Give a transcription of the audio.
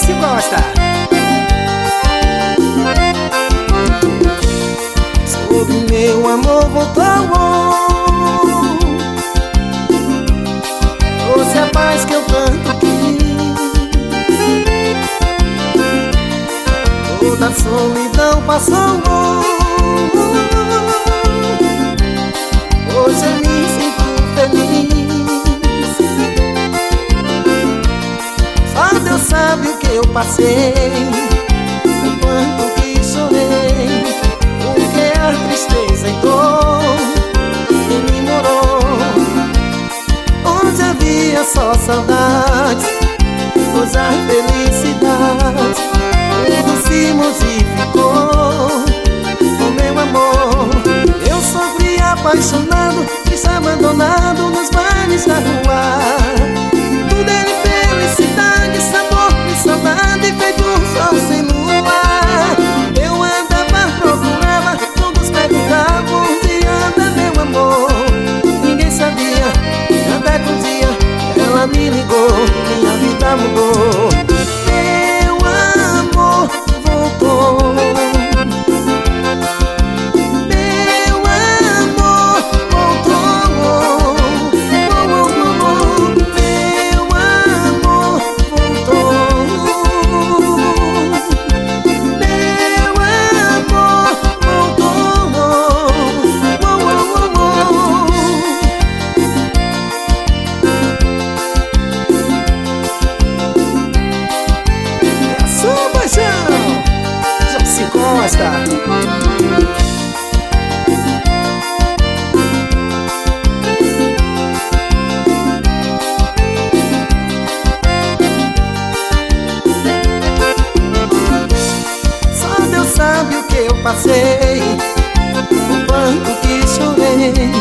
Josi Costa. Soube meu amor voltou, trouxe a paz que eu tanto quis, toda a solidão passou. Hoje eu me sinto feliz, só Deus sabe o que eu passei, o quanto que chorei, porque a tristeza entrou e me morou. Onde havia só saudades, hoje a felicidade tudo se modificou. Oh meu amor, eu sofri apaixonado, triste abandonado nos bailes da rua. Tudo era felicidade, sabor e saudade, feito um sol sem lua. Eu andava, procurava, todos perguntavam onde anda meu amor. Ninguém sabia, até que um dia ela me ligou, minha vida mudou. Meu amor voltou, meu amor voltou, meu amor voltou, meu amor voltou. É a sua paixão, Josi Costa. Só Deus sabe o que eu passei, o quanto que chorei,